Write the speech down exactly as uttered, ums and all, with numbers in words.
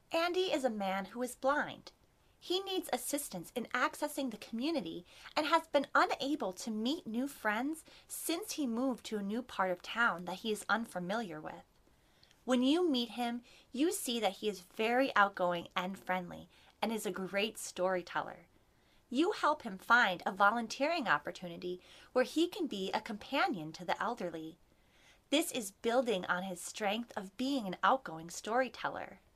Andy is a man who is blind. He needs assistance in accessing the community and has been unable to meet new friends since he moved to a new part of town that he is unfamiliar with. When you meet him, you see that he is very outgoing and friendly and is a great storyteller. You help him find a volunteering opportunity where he can be a companion to the elderly. This is building on his strength of being an outgoing storyteller.